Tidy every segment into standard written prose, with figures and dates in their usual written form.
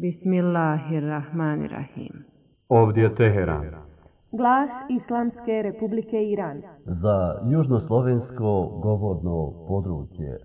Bismillahirrahmanirrahim. Ovdje je Teheran. Glas Islamske Republike Iran. Za južnoslovensko govorno područje.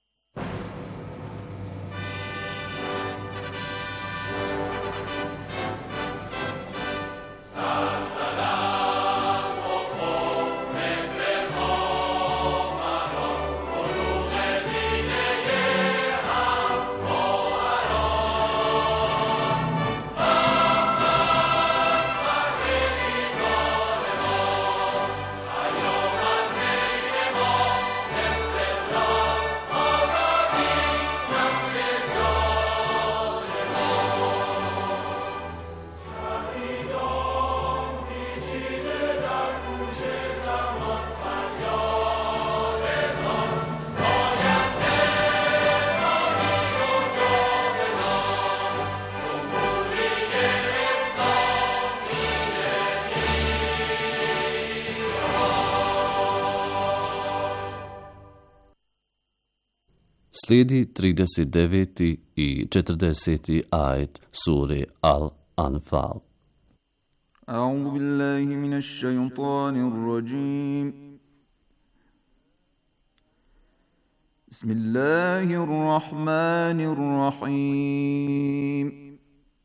Slijedi 39. i 40. ajet sure Al-Anfal. A'udhu billahi minash shaytanir rajim. Bismillahir rahmanir rahim.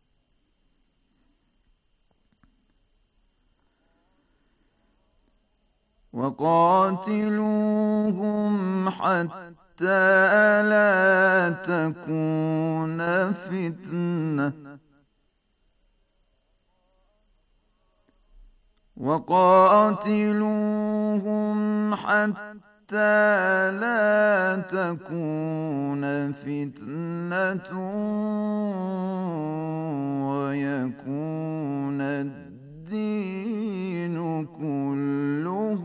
وَقَاتِلُوهُمْ حَتَّى لا تكون فتنة وقاتلوهم حتى لا تكون فتنة ويكون الدين كله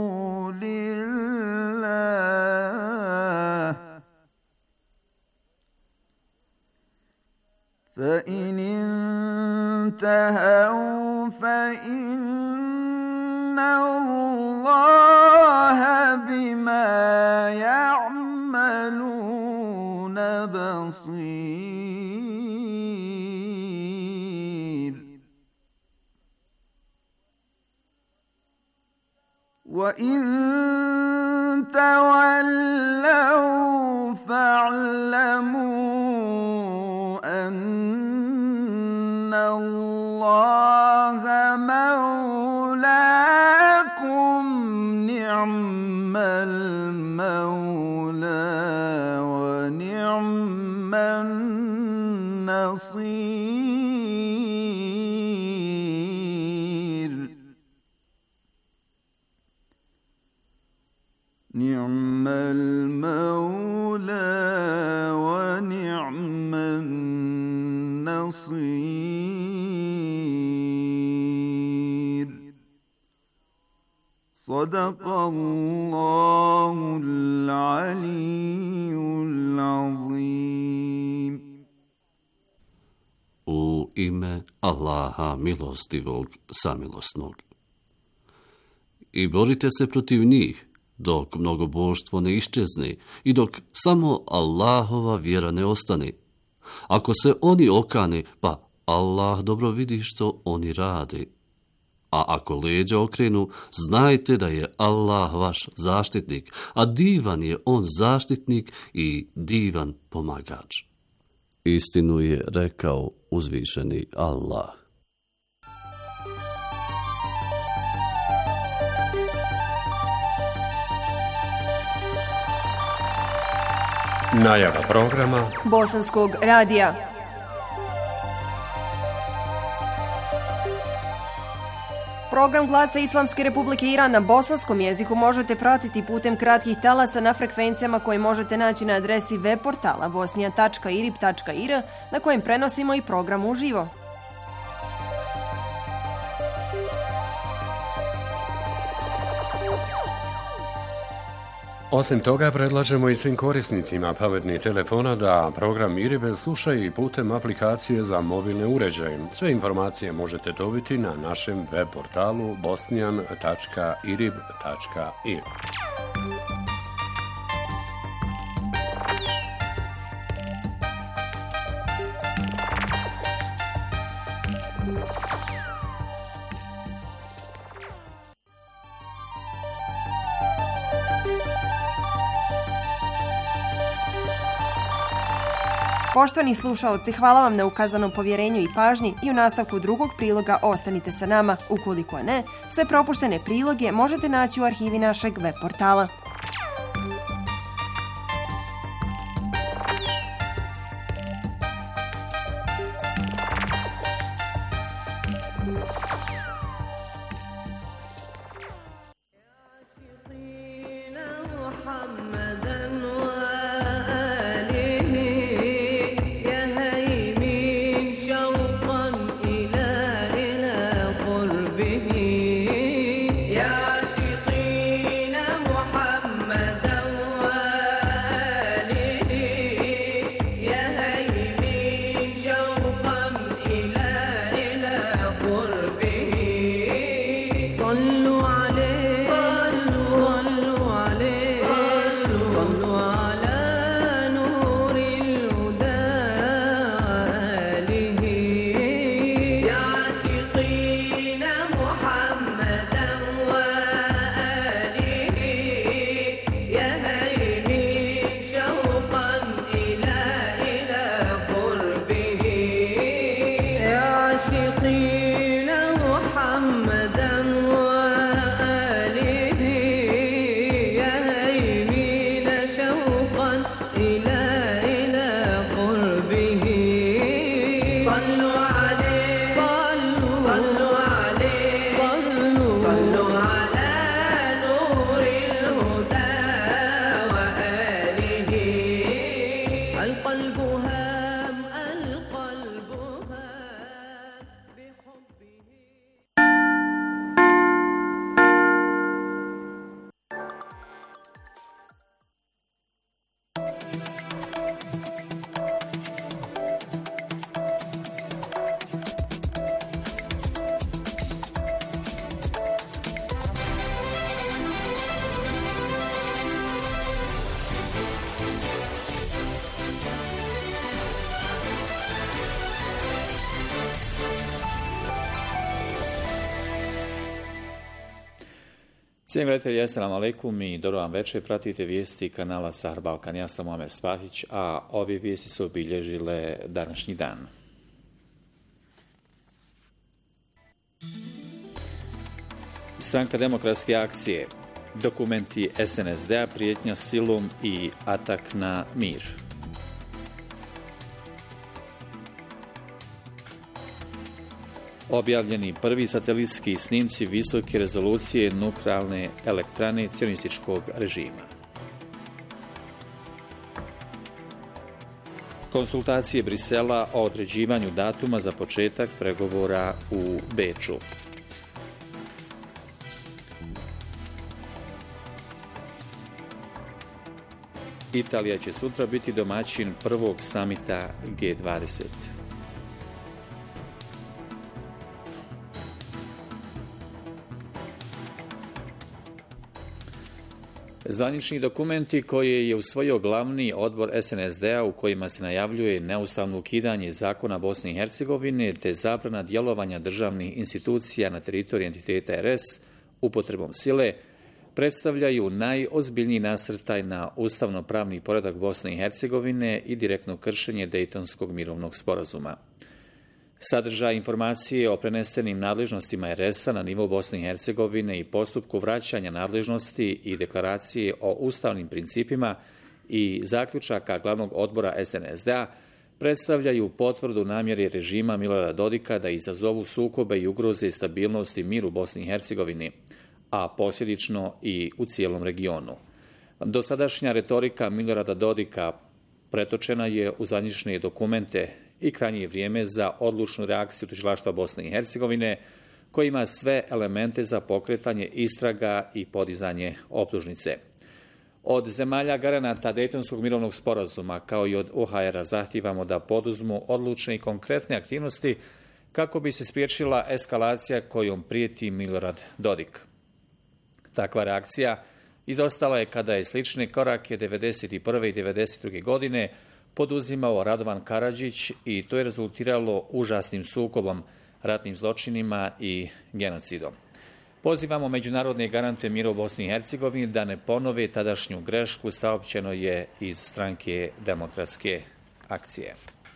لله فإن انتهوا فإن الله بما يعملون بصير وإن تولوا فاعلموا أن الله مولاكم نعم المولى ونعم النصير نعم المولى ونعم النصير صدق الله العلي العظيم. U ime Allaha milostivog samilosnog. I borite se protiv njih, dok mnogoboštvo ne iščezne i dok samo Allahova vjera ne ostane. Ako se oni okane, pa Allah dobro vidi što oni rade. A ako leđa okrenu, znajte da je Allah vaš zaštitnik, a divan je on zaštitnik i divan pomagač. Istinu je rekao uzvišeni Allah. Najava programa Bosanskog radija. Program Glasa Islamske Republike Iran na bosanskom jeziku možete pratiti putem kratkih talasa na frekvencijama koje možete naći na adresi web portala bosnija.irib.ir na kojem prenosimo i program uživo. Osim toga, predlažemo i svim korisnicima pametnih telefona da program IRIB slušaju i putem aplikacije za mobilne uređaje. Sve informacije možete dobiti na našem web portalu bosnian.irib.ir. Poštovani slušaoci, hvala vam na ukazanom povjerenju i pažnji i u nastavku drugog priloga ostanite sa nama. Ukoliko ne, sve propuštene priloge možete naći u arhivi našeg web portala. Cijenjeni gledatelji, assalamu alaikum i dobro vam večer. Pratite vijesti kanala Sahar Balkan. Ja sam Omer Spahić, a ove vijesti su obilježile današnji dan. Stranka demokratske akcije, dokumenti SNSD-a, prijetnja silom i atak na mir. Objavljeni prvi satelitski snimci visoke rezolucije nuklearne elektrane cionističkog režima. Konsultacije Brisela o određivanju datuma za početak pregovora u Beču. Italija će sutra biti domaćin prvog samita G20. Zvanični dokumenti koje je usvojio glavni odbor SNSD-a u kojima se najavljuje neustavno ukidanje zakona Bosne i Hercegovine te zabrana djelovanja državnih institucija na teritoriji entiteta RS upotrebom sile, predstavljaju najozbiljniji nasrtaj na ustavno-pravni poredak Bosne i Hercegovine i direktno kršenje Dejtonskog mirovnog sporazuma. Sadržaj informacije o prenesenim nadležnostima RS-a na nivo Bosne i Hercegovine i postupku vraćanja nadležnosti i deklaracije o ustavnim principima i zaključaka glavnog odbora SNSD-a predstavljaju potvrdu namjere režima Milorada Dodika da izazovu sukobe i ugroze stabilnost i mir u Bosni i Hercegovini, a posljedično i u cijelom regionu. Dosadašnja retorika Milorada Dodika pretočena je u zvanične dokumente i krajnje je vrijeme za odlučnu reakciju tužilaštva Bosne i Hercegovine, koji ima sve elemente za pokretanje istraga i podizanje optužnice. Od zemalja garanata Dejtonskog mirovnog sporazuma, kao i od OHR-a, zahtijevamo da poduzmu odlučne i konkretne aktivnosti kako bi se spriječila eskalacija kojom prijeti Milorad Dodik. Takva reakcija izostala je kada je slične korake 1991. i 1992. godine poduzimao Radovan Karadžić i to je rezultiralo užasnim sukobom, ratnim zločinima i genocidom. Pozivamo međunarodne garante mira u Bosni i Hercegovini da ne ponove tadašnju grešku, saopćeno je iz stranke demokratske akcije.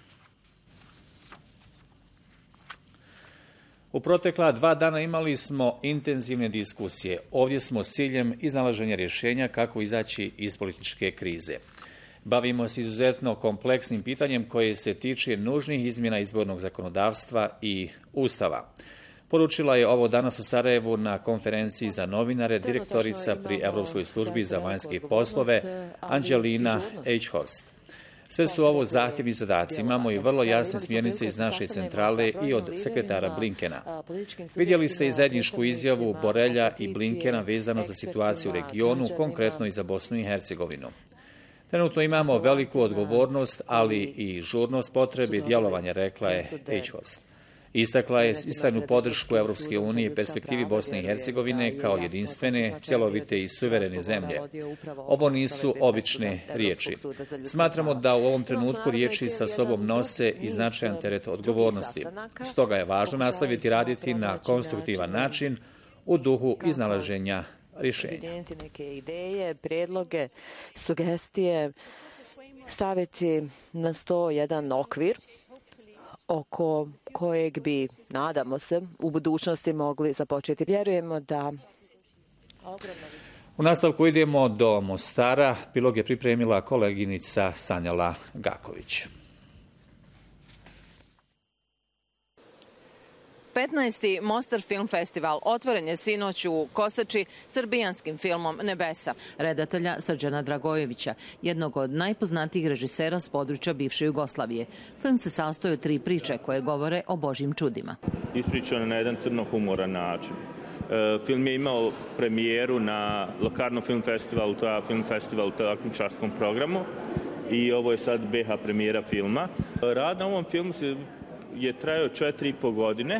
U protekla 2 dana imali smo intenzivne diskusije. Ovdje smo s ciljem iznalaženja rješenja kako izaći iz političke krize. Bavimo se izuzetno kompleksnim pitanjem koje se tiče nužnih izmjena izbornog zakonodavstva i Ustava. Poručila je ovo danas u Sarajevu na konferenciji za novinare direktorica pri Europskoj službi za vanjske poslove Angelina Eichhorst. Sve su ovo zahtjevni zadaci. Imamo i vrlo jasne smjernice iz naše centrale i od sekretara Blinkena. Vidjeli ste i zajedničku izjavu Borelja i Blinkena vezano za situaciju u regionu, konkretno i za Bosnu i Hercegovinu. Trenutno imamo veliku odgovornost, ali i žurnost potrebe djelovanja, rekla je Eichhorst. Istakla je istrajnu podršku Europske unije i perspektivi Bosne i Hercegovine kao jedinstvene, cjelovite i suverene zemlje. Ovo nisu obične riječi. Smatramo da u ovom trenutku riječi sa sobom nose i značajan teret odgovornosti. Stoga je važno nastaviti raditi na konstruktivan način u duhu iznalaženja rješenja. Neke ideje, prijedloge, sugestije, staviti na sto jedan okvir oko kojeg bi, nadamo se, u budućnosti mogli započeti. Vjerujemo da... U nastavku idemo do Mostara. Prilog je pripremila koleginica Sanjala Gaković. 15. Mostar Film Festival otvoren je sinoć u Kosači srbijanskim filmom Nebesa, redatelja Srđana Dragojevića, jednog od najpoznatijih režisera s područja bivše Jugoslavije. Film se sastoji od 3 priče koje govore o Božjim čudima. Ispričan na jedan crno-humoran način. Film je imao premijeru na Lokarno Film Festivalu, to je film festival u takmičarskom programu i ovo je sad BH premijera filma. Rad na ovom filmu je trajao 4,5 godine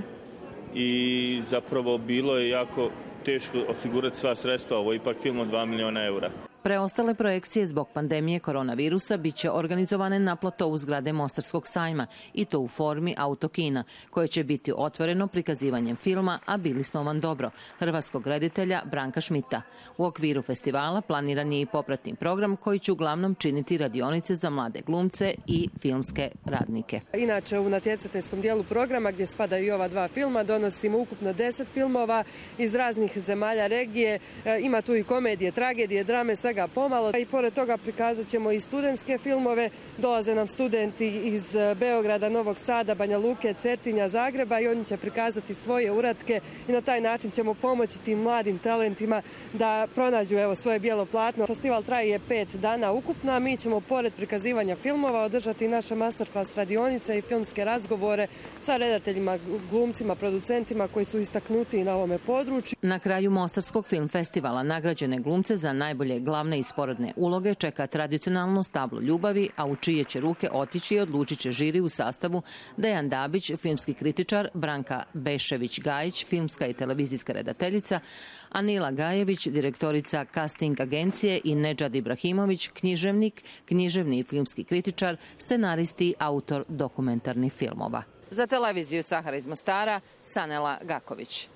i zapravo bilo je jako teško osigurati sva sredstva. Ovo je ipak film od 2 miliona eura. Preostale projekcije zbog pandemije koronavirusa bit će organizovane na platovu zgrade Mostarskog sajma i to u formi autokina, koje će biti otvoreno prikazivanjem filma A bili smo vam dobro, hrvatskog reditelja Branka Šmita. U okviru festivala planiran je i popratni program koji će uglavnom činiti radionice za mlade glumce i filmske radnike. Inače, u natjecateljskom dijelu programa, gdje spadaju i ova 2 filma, donosimo ukupno 10 filmova iz raznih zemalja regije. Ima tu i komedije, tragedije, drame, svega pomalo. I pored toga prikazat ćemo i studentske filmove. Dolaze nam studenti iz Beograda, Novog Sada, Banja Luke, Cetinja, Zagreba i oni će prikazati svoje uratke i na taj način ćemo pomoći tim mladim talentima da pronađu svoje bijelo platno. Festival traje 5 dana ukupno, a mi ćemo pored prikazivanja filmova održati naše masterclass radionice i filmske razgovore sa redateljima, glumcima, producentima koji su istaknuti na ovome području. Na kraju Mostarskog film festivala nagrađene glumce za najbolje glavne i sporedne uloge čeka tradicionalno stablo ljubavi, a u čije će ruke otići i odlučit će žiri u sastavu Dejan Dabić, filmski kritičar, Branka Bešević-Gajić, filmska i televizijska redateljica, Anila Gajević, direktorica casting agencije i Nedžad Ibrahimović, književnik, književni i filmski kritičar, scenaristi i autor dokumentarnih filmova. Za televiziju Sahara iz Mostara, Sanela Gaković.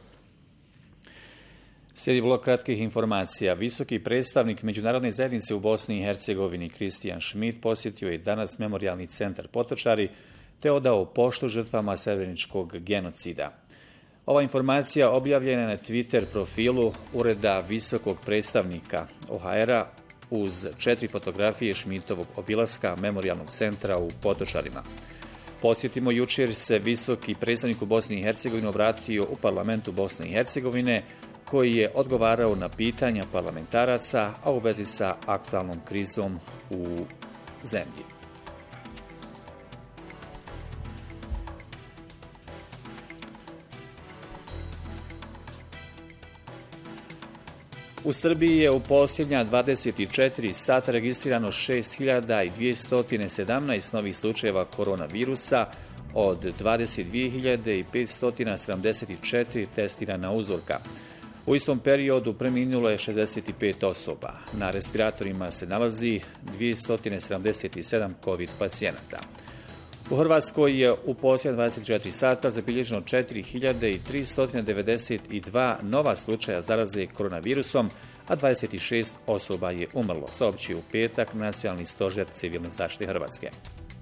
Slijedi blok kratkih informacija. Visoki predstavnik Međunarodne zajednice u Bosni i Hercegovini Kristijan Schmidt posjetio je danas memorijalni centar Potočari te odao poštu žrtvama srebreničkog genocida. Ova informacija objavljena je na Twitter profilu Ureda visokog predstavnika OHR-a uz 4 fotografije Schmidtovog obilaska memorijalnog centra u Potočarima. Podsjetimo, jučer se visoki predstavnik u Bosni i Hercegovini obratio u parlamentu Bosne i Hercegovine koji je odgovarao na pitanja parlamentaraca, a u vezi sa aktualnom krizom u zemlji. U Srbiji je u posljednja 24 sata registrirano 6.217 novih slučajeva koronavirusa od 22.574 testirana uzorka. U istom periodu preminulo je 65 osoba. Na respiratorima se nalazi 277 COVID pacijenata. U Hrvatskoj je u posljednja 24 sata zabilježeno 4.392 nova slučaja zaraze koronavirusom, a 26 osoba je umrlo, saopćio u petak Nacionalni stožer civilne zaštite Hrvatske.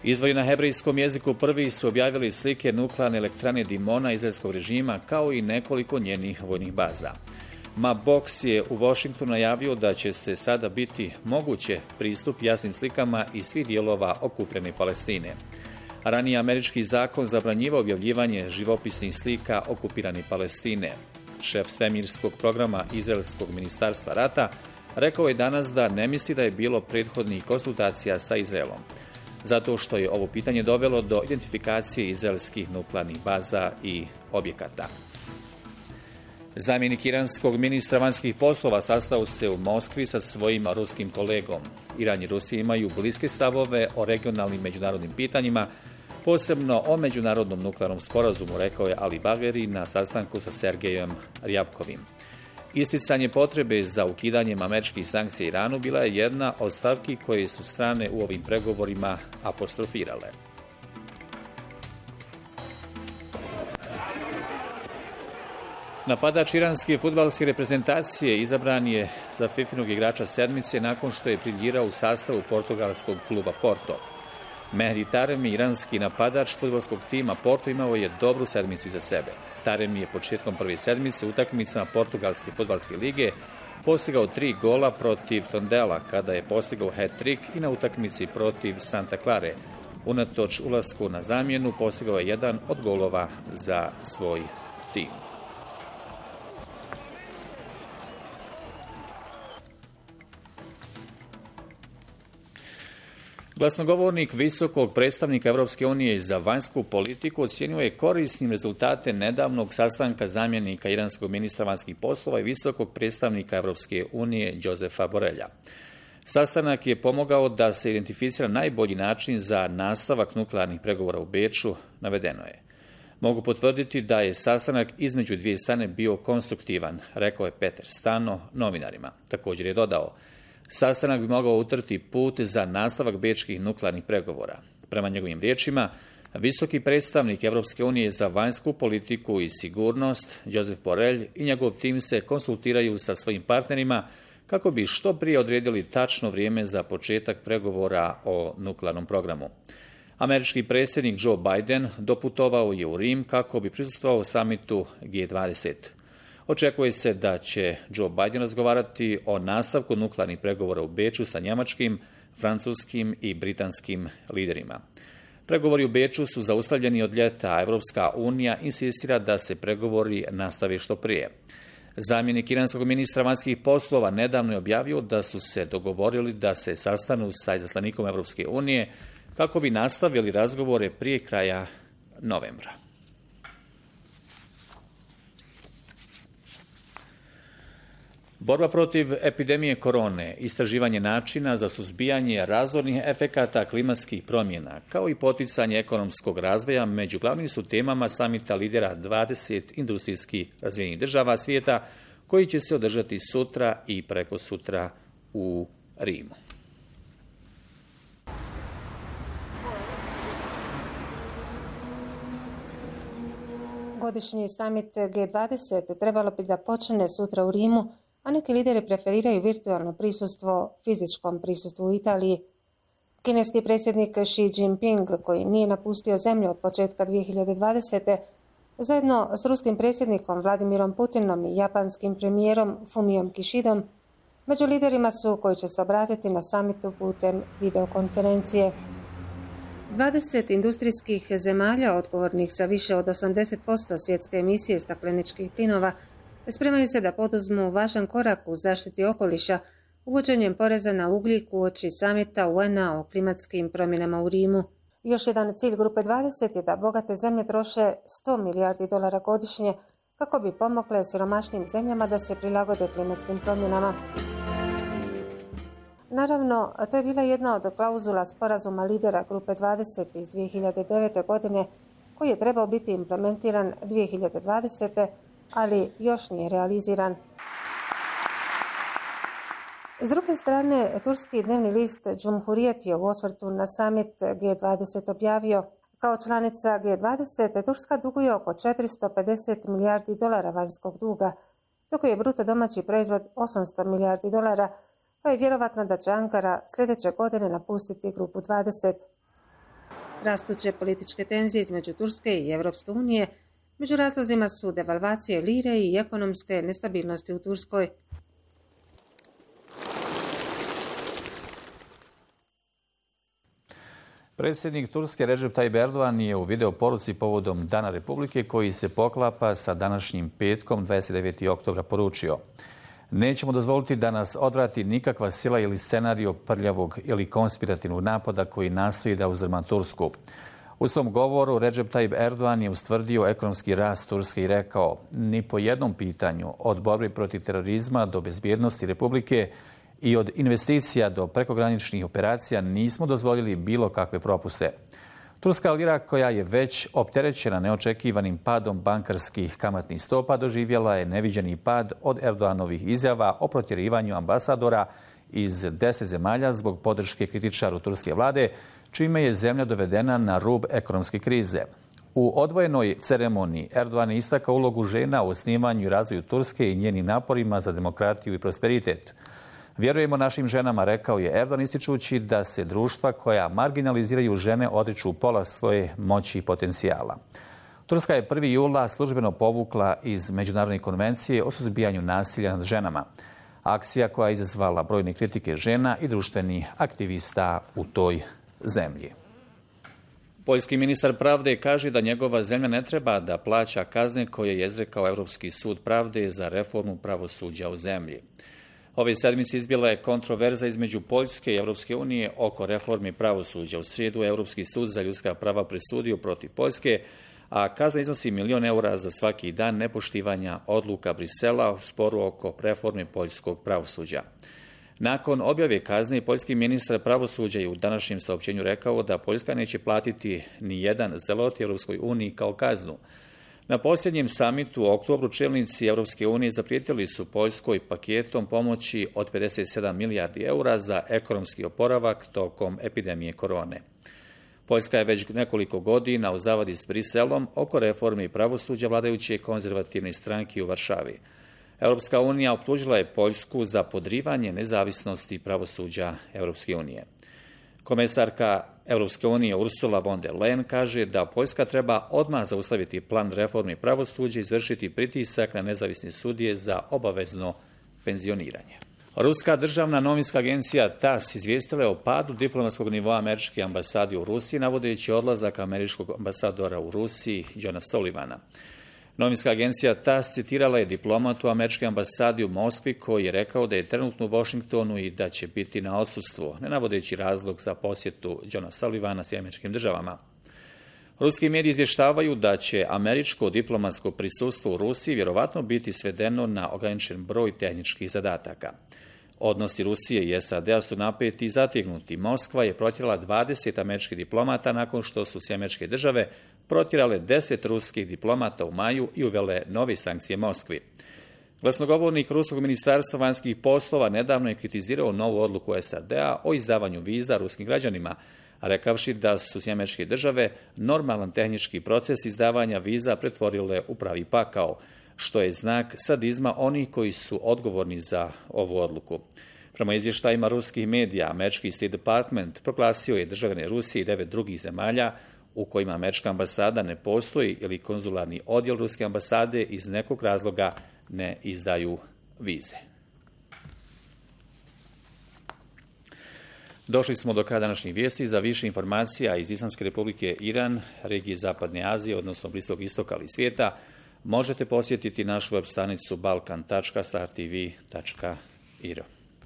Izvori na hebrejskom jeziku prvi su objavili slike nuklearne elektrane Dimona izraelskog režima kao i nekoliko njenih vojnih baza. Box je u Washingtonu najavio da će se sada biti moguće pristup jasnim slikama iz svih dijelova okupljene Palestine. Ranije američki zakon zabranjivao objavljivanje živopisnih slika okupirane Palestine. Šef svemirskog programa Izraelskog ministarstva rata rekao je danas da ne misli da je bilo prethodnih konsultacija sa Izraelom, zato što je ovo pitanje dovelo do identifikacije izraelskih nuklearnih baza i objekata. Zamjenik iranskog ministra vanjskih poslova sastao se u Moskvi sa svojim ruskim kolegom. Iran i Rusija imaju bliske stavove o regionalnim međunarodnim pitanjima, posebno o međunarodnom nuklearnom sporazumu, rekao je Ali Bagheri na sastanku sa Sergejem Rjabkovim. Isticanje potrebe za ukidanjem američkih sankcija Iranu bila je jedna od stavki koje su strane u ovim pregovorima apostrofirale. Napadač iranske fudbalske reprezentacije izabran je za FIFInog igrača sedmice nakon što je briljirao u sastavu portugalskog kluba Porto. Mehdi Taremi, iranski napadač fudbalskog tima Porto, imao je dobru sedmicu iza sebe. Taremi je početkom prve sedmice utakmicama Portugalske fudbalske lige postigao 3 gola protiv Tondela, kada je postigao hat-trick i na utakmici protiv Santa Clare. Unatoč ulasku na zamjenu postigao je jedan od golova za svoj tim. Glasnogovornik visokog predstavnika Europske unije za vanjsku politiku ocjenjuje korisnim rezultate nedavnog sastanka zamjenika iranskog ministra vanjskih poslova i visokog predstavnika Europske unije Josefa Borrella. Sastanak je pomogao da se identificira najbolji način za nastavak nuklearnih pregovora u Beču, navedeno je. Mogu potvrditi da je sastanak između dvije strane bio konstruktivan, rekao je Peter Stano novinarima. Također je dodao, sastanak bi mogao utrti put za nastavak bečkih nuklearnih pregovora. Prema njegovim riječima, visoki predstavnik Europske unije za vanjsku politiku i sigurnost, Josep Borrell, i njegov tim se konsultiraju sa svojim partnerima kako bi što prije odredili tačno vrijeme za početak pregovora o nuklearnom programu. Američki predsjednik Joe Biden doputovao je u Rim kako bi prisustvovao samitu G20. Očekuje se da će Joe Biden razgovarati o nastavku nuklearnih pregovora u Beču sa njemačkim, francuskim i britanskim liderima. Pregovori u Beču su zaustavljeni od ljeta, a Europska unija insistira da se pregovori nastave što prije. Zamjenik iranskog ministra vanjskih poslova nedavno je objavio da su se dogovorili da se sastanu sa izaslanikom Europske unije kako bi nastavili razgovore prije kraja novembra. Borba protiv epidemije korone, istraživanje načina za suzbijanje razornih efekata klimatskih promjena, kao i poticanje ekonomskog razvoja među glavnim su temama samita lidera 20 industrijski razvijenih država svijeta, koji će se održati sutra i prekosutra u Rimu. Godišnji samit G20 trebalo bi da počne sutra u Rimu, a neki lideri preferiraju virtualno prisustvo fizičkom prisustvu u Italiji. Kineski predsjednik Xi Jinping, koji nije napustio zemlju od početka 2020. zajedno s ruskim predsjednikom Vladimirom Putinom i japanskim premijerom Fumiom Kishidom, među liderima su koji će se obratiti na samitu putem videokonferencije. 20 industrijskih zemalja odgovornih za više od 80% svjetske emisije stakleničkih plinova spremaju se da poduzmu važan korak u zaštiti okoliša uvođenjem poreza na ugljik uoči samita UN-a o klimatskim promjenama u Rimu. Još jedan cilj grupe 20 je da bogate zemlje troše $100 milijardi godišnje kako bi pomogle siromašnim zemljama da se prilagode klimatskim promjenama. Naravno, to je bila jedna od klauzula sporazuma lidera grupe 20 iz 2009. godine koji je trebao biti implementiran 2020. ali još nije realiziran. S druge strane, turski dnevni list Cumhuriyet je u osvrtu na summit G20 objavio: kao članica G20, Turska duguje oko $450 milijardi vanjskog duga, dok je bruto domaći proizvod $800 milijardi, pa je vjerovatno da će Ankara sljedeće godine napustiti grupu 20. Rastuće političke tenzije između Turske i Europske unije među razlozima su devalvacije lire i ekonomske nestabilnosti u Turskoj. Predsjednik Turske Recep Tayyip Erdogan je u video poruci povodom Dana Republike, koji se poklapa sa današnjim petkom 29. oktobra, poručio: nećemo dozvoliti da nas odvrati nikakva sila ili scenario prljavog ili konspirativnog napada koji nastoji da uzdrma Tursku. U svom govoru Recep Tayyip Erdogan je ustvrdio ekonomski rast Turske i rekao: ni po jednom pitanju, od borbe protiv terorizma do bezbjednosti Republike i od investicija do prekograničnih operacija, nismo dozvolili bilo kakve propuste. Turska lira, koja je već opterećena neočekivanim padom bankarskih kamatnih stopa, doživjela je neviđeni pad od Erdoganovih izjava o protjerivanju ambasadora iz 10 zemalja zbog podrške kritičaru turske vlade, čime je zemlja dovedena na rub ekonomske krize. U odvojenoj ceremoniji Erdogan je istakao ulogu žena u osnivanju i razvoju Turske i njenim naporima za demokratiju i prosperitet. Vjerujemo našim ženama, rekao je Erdogan, ističući da se društva koja marginaliziraju žene odriču pola svoje moći i potencijala. Turska je 1. jula službeno povukla iz Međunarodne konvencije o suzbijanju nasilja nad ženama. Akcija koja je izazvala brojne kritike žena i društvenih aktivista u toj zemlji. Poljski ministar pravde kaže da njegova zemlja ne treba da plaća kazne koje je izrekao Europski sud pravde za reformu pravosuđa u zemlji. Ove sedmice izbila je kontroverza između Poljske i Europske unije oko reformi pravosuđa. U srijedu je Europski sud za ljudska prava presudio protiv Poljske, a kazna iznosi 1 milion eura za svaki dan nepoštivanja odluka Brisela u sporu oko reforme poljskog pravosuđa. Nakon objave kazne, poljski ministar pravosuđa je u današnjem saopćenju rekao da Poljska neće platiti ni jedan zelot Europskoj uniji kao kaznu. Na posljednjem samitu u oktobru čelnici Europske unije zaprijetili su Poljskoj paketom pomoći od 57 milijardi eura za ekonomski oporavak tokom epidemije korone. Poljska je već nekoliko godina u zavadi s Briselom oko reforme pravosuđa vladajuće konzervativne stranke u Varšavi. Europska unija optužila je Poljsku za podrivanje nezavisnosti pravosuđa Europske unije. Komesarka Europske unije Ursula von der Leyen kaže da Poljska treba odmah zaustaviti plan reforme pravosuđa i izvršiti pritisak na nezavisne sudije za obavezno penzioniranje. Ruska državna novinska agencija TASS izvijestila je o padu diplomatskog nivoa američke ambasade u Rusiji, navodeći odlazak američkog ambasadora u Rusiji, Johna Sullivana. Novinska agencija TASS citirala je diplomatu američke ambasade u Moskvi koji je rekao da je trenutno u Washingtonu i da će biti na odsustvu, ne navodeći razlog za posjetu Johna Sullivana s američkim državama. Ruski mediji izvještavaju da će američko diplomatsko prisustvo u Rusiji vjerovatno biti svedeno na ograničen broj tehničkih zadataka. Odnosi Rusije i SAD-a su napeti i zategnuti. Moskva je protjerala 20 američkih diplomata nakon što su se američke države protjerale 10 ruskih diplomata u maju i uvele nove sankcije Moskvi. Glasnogovornik Ruskog ministarstva vanjskih poslova nedavno je kritizirao novu odluku SAD-a o izdavanju viza ruskim građanima, rekavši da su se američke države normalan tehnički proces izdavanja viza pretvorile u pravi pakao, što je znak sadizma onih koji su odgovorni za ovu odluku. Prema izvještajima ruskih medija, američki State Department proglasio je državljane Rusije i 9 drugih zemalja u kojima američka ambasada ne postoji ili konzularni odjel ruske ambasade iz nekog razloga ne izdaju vize. Došli smo do kraja današnjih vijesti. Za više informacija iz Islamske republike Iran, regije Zapadne Azije, odnosno Bliskog istoka ali svijeta, možete posjetiti našu web stranicu balkan.sartv.ir.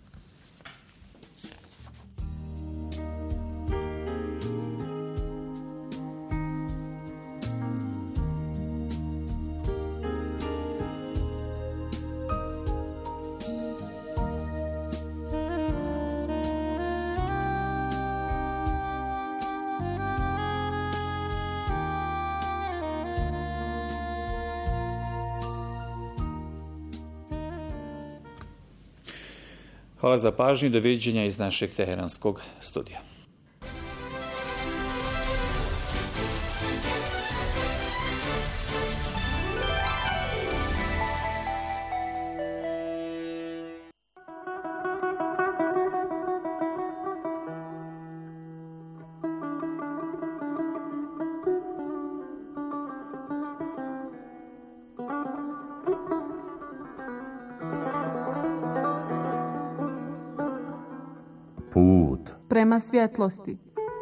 Hvala za pažnju i doviđenja iz našeg teheranskog studija. Put prema svjetlosti.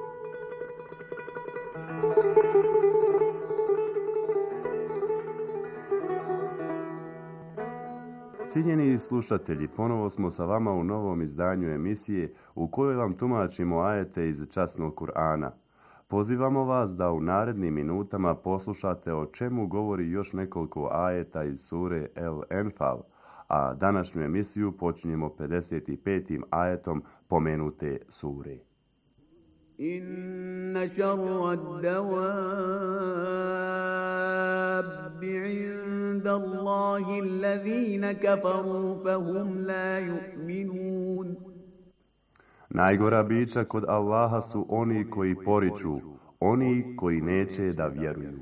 Cijenjeni slušatelji, ponovo smo sa vama u novom izdanju emisije u kojoj vam tumačimo ajete iz časnog Kur'ana. Pozivamo vas da u narednim minutama poslušate o čemu govori još nekoliko ajeta iz sure El-Enfal, a današnju emisiju počinjemo 55. ajetom pomenute sure. Inna šarra dawabbi inda Allahi allazina kafaru fahum la yu'minun. Najgora bića kod Allaha su oni koji poriču, oni koji neće da vjeruju.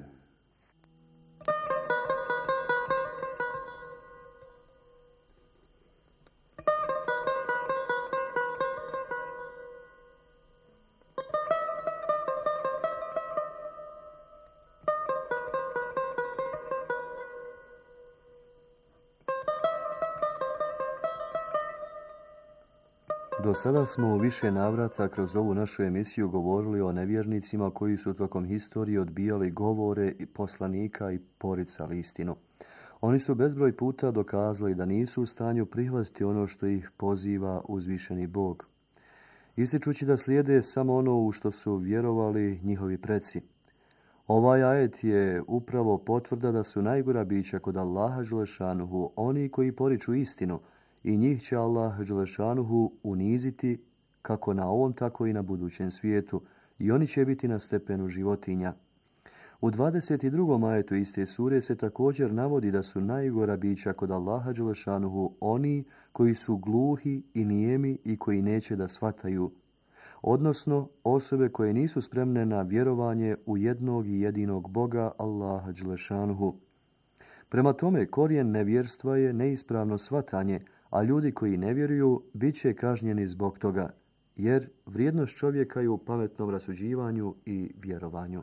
Do sada smo u više navrata kroz ovu našu emisiju govorili o nevjernicima koji su tokom historije odbijali govore i poslanika i poricali istinu. Oni su bezbroj puta dokazali da nisu u stanju prihvatiti ono što ih poziva uzvišeni Bog, ističući da slijede samo ono u što su vjerovali njihovi preci. Ovaj ajet je upravo potvrda da su najgora bića kod Allaha dželešanuhu oni koji poriču istinu, i njih će Allah dželešanuhu uniziti kako na ovom tako i na budućem svijetu, i oni će biti na stepenu životinja. U 22. ajetu iste sure se također navodi da su najgora bića kod Allaha dželešanuhu oni koji su gluhi i nijemi i koji neće da shvataju, odnosno osobe koje nisu spremne na vjerovanje u jednog i jedinog Boga Allaha dželešanuhu. Prema tome, korijen nevjerstva je neispravno shvatanje, a ljudi koji ne vjeruju bit će kažnjeni zbog toga, jer vrijednost čovjeka je u pametnom rasuđivanju i vjerovanju.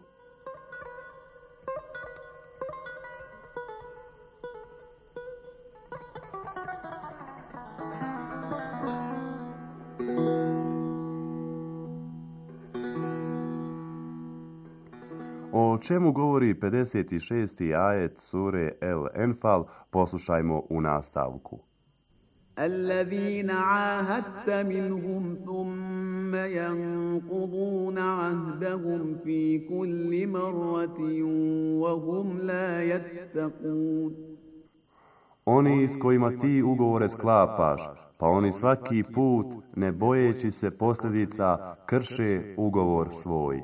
O čemu govori 56. ajet sure El-Enfal, poslušajmo u nastavku. الذين عاهدت منهم ثم ينقضون عهدهم في كل مرة وهم لا يتقون. Oni s kojima ti ugovore sklapaš, pa oni svaki put, ne bojeći se posljedica, krše ugovor svoj.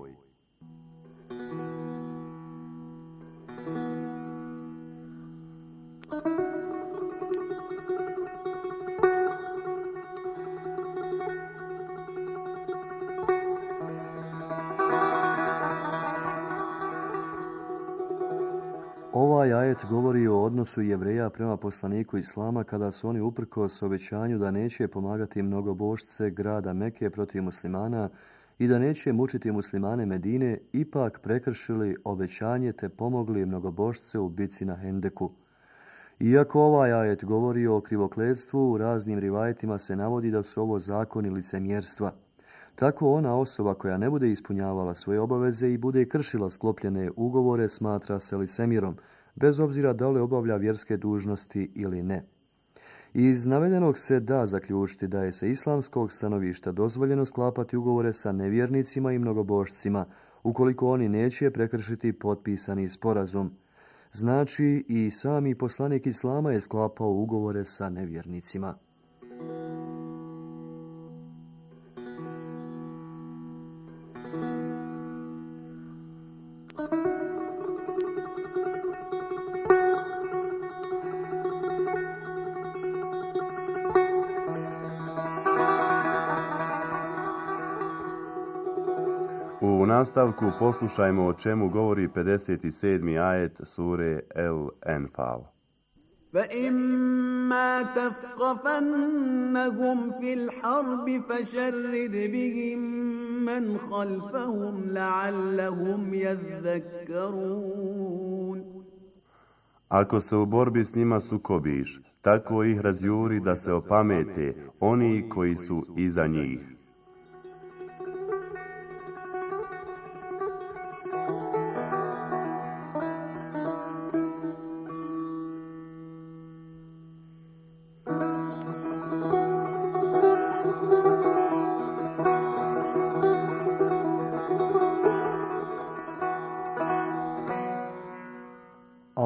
Ovaj ajet govori o odnosu Jevreja prema poslaniku Islama kada su oni uprkos obećanju da neće pomagati mnogobožce grada Meke protiv muslimana i da neće mučiti muslimane Medine, ipak prekršili obećanje te pomogli mnogobožce u bitci na Hendeku. Iako ovaj ajet govori o krivokletstvu, u raznim rivajetima se navodi da su ovo zakoni licemjerstva. Tako ona osoba koja ne bude ispunjavala svoje obaveze i bude kršila sklopljene ugovore smatra se licemjerom, bez obzira da li obavlja vjerske dužnosti ili ne. Iz navedenog se da zaključiti da je sa islamskog stanovišta dozvoljeno sklapati ugovore sa nevjernicima i mnogobožcima, ukoliko oni neće prekršiti potpisani sporazum. Znači, i sami poslanik Islama je sklapao ugovore sa nevjernicima. U nastavku poslušajmo o čemu govori 57. ajet sure El-Enfal. فَإِمَّا تَثْقَفَنَّهُمْ فِي الْحَرْبِ فَشَرِّدْ بِهِمْ مَنْ خَلْفَهُمْ لَعَلَّهُمْ يَذَّكَّرُونَ. Ako se u borbi s njima sukobiš, tako ih razjuri da se opamete oni koji su iza njih.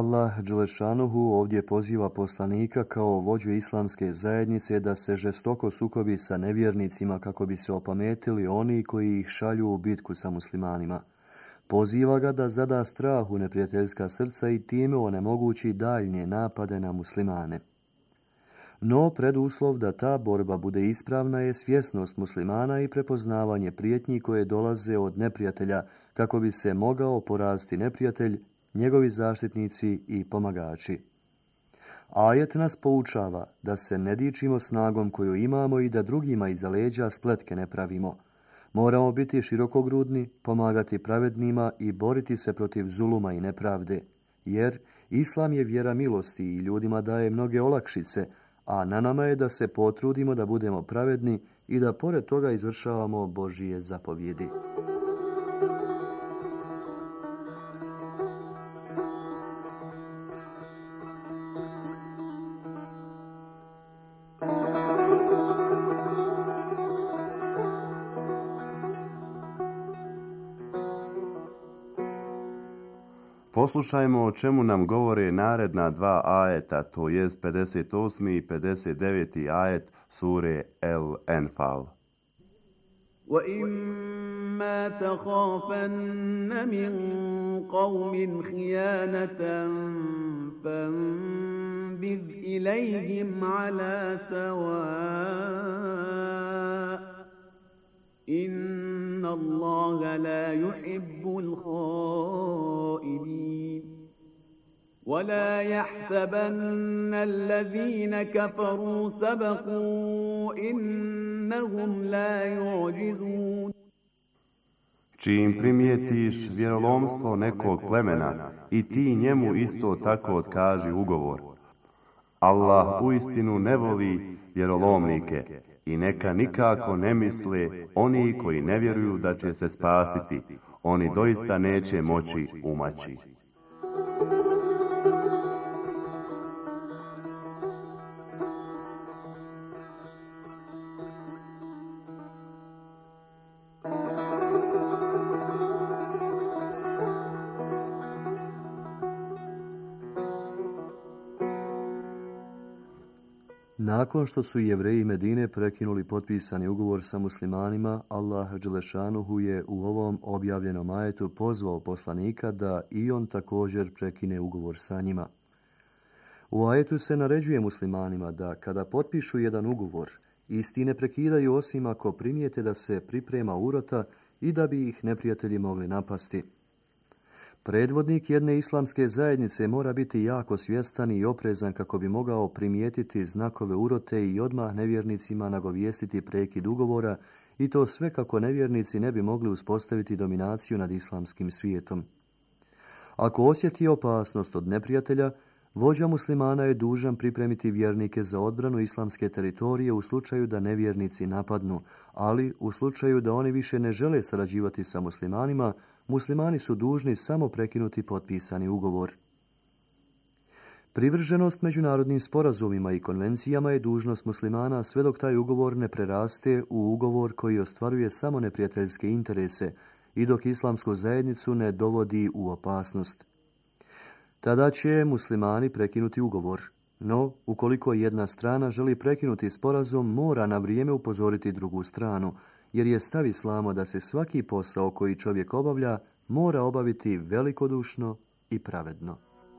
Allah Đelešanuhu ovdje poziva poslanika kao vođu islamske zajednice da se žestoko sukobi sa nevjernicima kako bi se opametili oni koji ih šalju u bitku sa muslimanima. Poziva ga da zada strah u neprijateljska srca i time onemogući daljnje napade na muslimane. No, preduslov da ta borba bude ispravna je svjesnost muslimana i prepoznavanje prijetnji koje dolaze od neprijatelja kako bi se mogao poraziti neprijatelj, njegovi zaštitnici i pomagači. Ajet nas poučava da se ne dičimo snagom koju imamo i da drugima iza leđa spletke ne pravimo. Moramo biti širokogrudni, pomagati pravednima i boriti se protiv zuluma i nepravde, jer Islam je vjera milosti i ljudima daje mnoge olakšice, a na nama je da se potrudimo da budemo pravedni i da pored toga izvršavamo Božije zapovjedi. Poslušajmo o čemu nam govore naredna dva ajeta, to jest 58. i 59. ajet sure El-Enfal. وَإِمَّا تَخَافَنَّ مِنْ قَوْمٍ خِيَانَةً فَانبِذْ إِلَيْهِمْ عَلَى سَوَاءٍ إِنَّ اللَّهَ لَا يُحِبُّ الْخَائِنِينَ وَلَا يَحْسَبَنَّ الَّذِينَ كَفَرُوا سَبَقُوا إِنَّهُمْ لَا يُعْجِزُونَ. Čim primijetiš vjerolomstvo nekog plemena i ti njemu isto tako otkaži ugovor. Allah uistinu ne voli vjerolomnike i neka nikako ne misle oni koji ne vjeruju da će se spasiti. Oni doista neće moći umaći. Nakon što su Jevreji Medine prekinuli potpisani ugovor sa muslimanima, Allah Đelešanuhu je u ovom objavljenom ajetu pozvao poslanika da i on također prekine ugovor sa njima. U ajetu se naređuje muslimanima da kada potpišu jedan ugovor, isti ne prekidaju osim ako primijete da se priprema urota i da bi ih neprijatelji mogli napasti. Predvodnik jedne islamske zajednice mora biti jako svjestan i oprezan kako bi mogao primijetiti znakove urote i odmah nevjernicima nagovijestiti prekid ugovora i to sve kako nevjernici ne bi mogli uspostaviti dominaciju nad islamskim svijetom. Ako osjeti opasnost od neprijatelja, vođa muslimana je dužan pripremiti vjernike za odbranu islamske teritorije u slučaju da nevjernici napadnu, ali u slučaju da oni više ne žele sarađivati sa muslimanima, muslimani su dužni samo prekinuti potpisani ugovor. Privrženost međunarodnim sporazumima i konvencijama je dužnost muslimana sve dok taj ugovor ne preraste u ugovor koji ostvaruje samo neprijateljske interese i dok islamsku zajednicu ne dovodi u opasnost. Tada će muslimani prekinuti ugovor, no ukoliko jedna strana želi prekinuti sporazum, mora na vrijeme upozoriti drugu stranu, jer je stav islama da se svaki posao koji čovjek obavlja mora obaviti velikodušno i pravedno.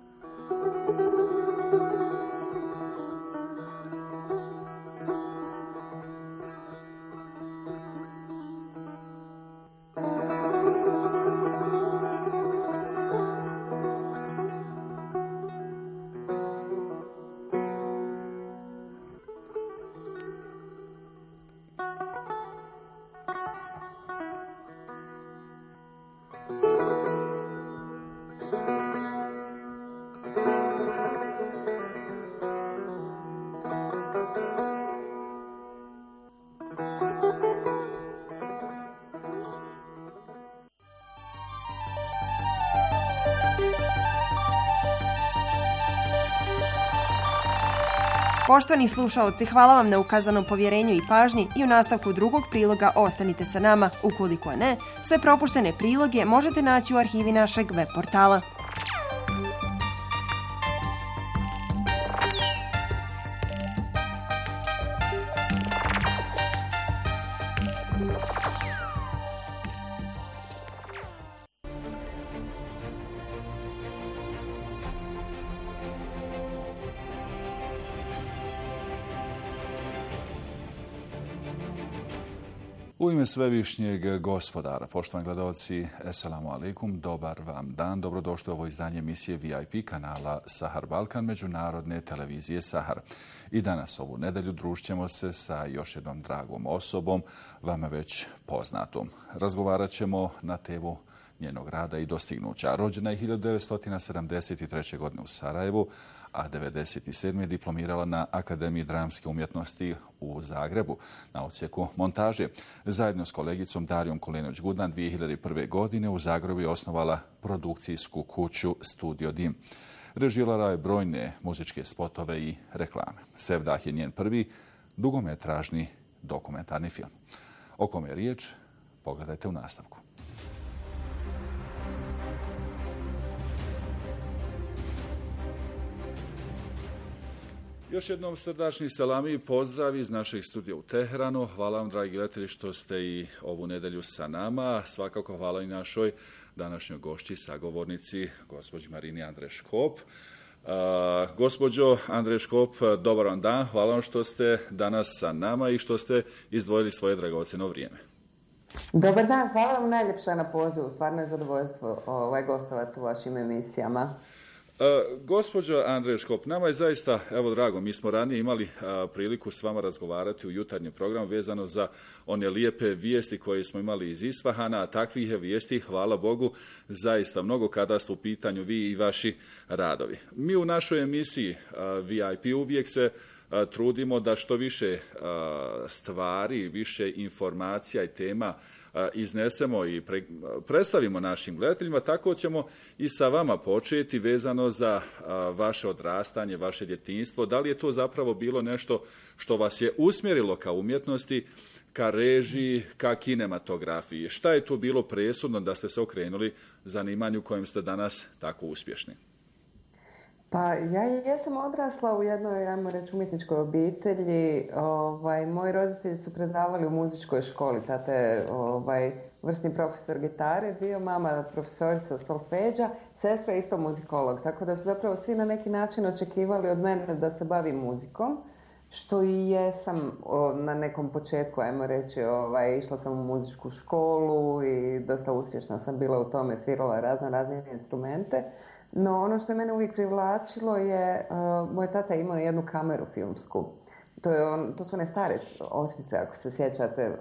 Poštovani slušaoci, hvala vam na ukazanom povjerenju i pažnji i u nastavku drugog priloga ostanite sa nama. Ukoliko ne, sve propuštene priloge možete naći u arhivi našeg web portala. U ime Svevišnjeg Gospodara, poštovani gledalci, eselamu alaikum, dobar vam dan, dobrodošli u ovo izdanje emisije VIP kanala Sahar Balkan, međunarodne televizije Sahar. I danas ovu nedelju družćemo se sa još jednom dragom osobom, vama već poznatom. Razgovarat ćemo na temu njenog rada i dostignuća. Rođena je 1973. godine u Sarajevu, a 1997. je diplomirala na Akademiji dramske umjetnosti u Zagrebu na odsjeku montaže. Zajedno s kolegicom Darijom Kulenović-Gudan 2001. godine u Zagrebu je osnovala produkcijsku kuću Studio Dim. Režirala je brojne muzičke spotove i reklame. Sevdah je njen prvi dugometražni dokumentarni film. O kome je riječ? Pogledajte u nastavku. Još jednom srdačni salami i pozdrav iz našeg studija u Teheranu. Hvala vam, dragi gledatelji, što ste i ovu nedelju sa nama. Svakako hvala i našoj današnjoj gošći, sagovornici, gospođi Marini Andreš-Kop. Gospođo Andreš-Kop, dobar vam dan. Hvala vam što ste danas sa nama i što ste izdvojili svoje dragocjeno vrijeme. Dobar dan, hvala vam najljepša na pozivu. Stvarno je zadovoljstvo gostovati u vašim emisijama. Gospođo Andreš-Kop, nama je zaista, evo drago, mi smo ranije imali priliku s vama razgovarati u jutarnjem programu vezano za one lijepe vijesti koje smo imali iz Isfahana, a takvih je vijesti, hvala Bogu, zaista mnogo kada ste u pitanju vi i vaši radovi. Mi u našoj emisiji VIP uvijek se trudimo da što više stvari, više informacija i tema iznesemo i predstavimo našim gledateljima, tako ćemo i sa vama početi vezano za vaše odrastanje, vaše djetinjstvo. Da li je to zapravo bilo nešto što vas je usmjerilo ka umjetnosti, ka režiji, ka kinematografiji? Šta je tu bilo presudno da ste se okrenuli zanimanju u kojem ste danas tako uspješni? Pa ja jesam odrasla u jednoj, ajmo reći, umjetničkoj obitelji. Moji roditelji su predavali u muzičkoj školi. Tata je vrsni profesor gitare bio, mama profesorica solfeđa, sestra isto muzikolog. Tako da su zapravo svi na neki način očekivali od mene da se bavim muzikom, što i jesam na nekom početku, ajmo reći. Išla sam u muzičku školu i dosta uspješna sam bila u tome, svirala razne instrumente. No, ono što je mene uvijek privlačilo je, moj tata je imao jednu kameru filmsku. To su one stare osvice, ako se sjećate.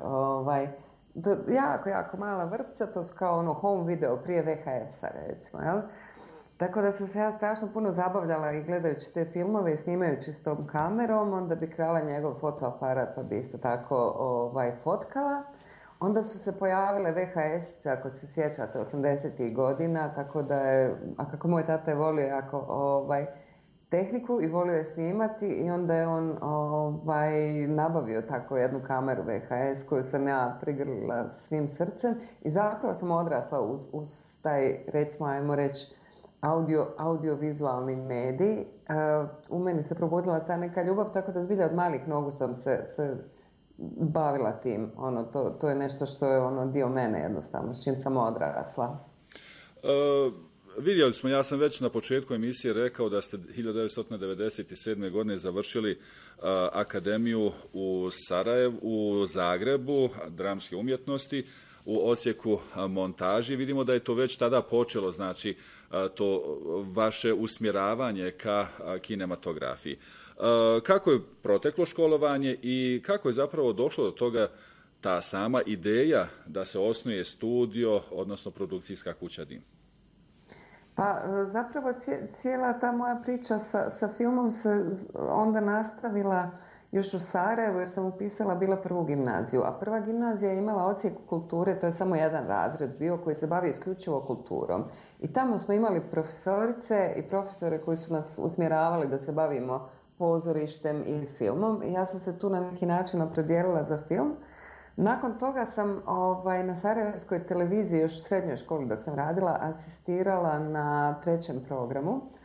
Jako mala vrpca, to su kao home video prije VHS-a, recimo. Jel? Tako da sam se ja strašno puno zabavljala i gledajući te filmove i snimajući s tom kamerom, onda bi krala njegov fotoaparat pa bi isto tako fotkala. Onda su se pojavile VHS, ako se sjećate, 80. godina, tako da je, a kako moj tata je volio jako tehniku i volio je snimati i onda je on nabavio tako jednu kameru VHS koju sam ja prigrlila svim srcem i zapravo sam odrasla uz taj, recimo, ajmo reći, audiovizualni medij. U meni se probudila ta neka ljubav, tako da zbilja od malih nogu sam se bavila tim. To je nešto što je dio mene jednostavno, s čim sam odrasla. Vidjeli smo, ja sam već na početku emisije rekao da ste 1997. godine završili akademiju u Sarajevu, u Zagrebu, dramske umjetnosti, u odsjeku montaži. Vidimo da je to već tada počelo, znači to vaše usmjeravanje ka kinematografiji. Kako je proteklo školovanje i kako je zapravo došlo do toga ta sama ideja da se osnuje studio, odnosno produkcijska kuća Dim? Pa zapravo cijela ta moja priča sa filmom se onda nastavila još u Sarajevu jer sam upisala bila prvu gimnaziju. A prva gimnazija je imala odsjek kulture, to je samo jedan razred bio koji se bavi isključivo kulturom. I tamo smo imali profesorice i profesore koji su nas usmjeravali da se bavimo pozorištem i filmom. I ja sam se tu na neki način opredijelila za film. Nakon toga sam na Sarajevskoj televiziji još u srednjoj školi dok sam radila asistirala na 3. programu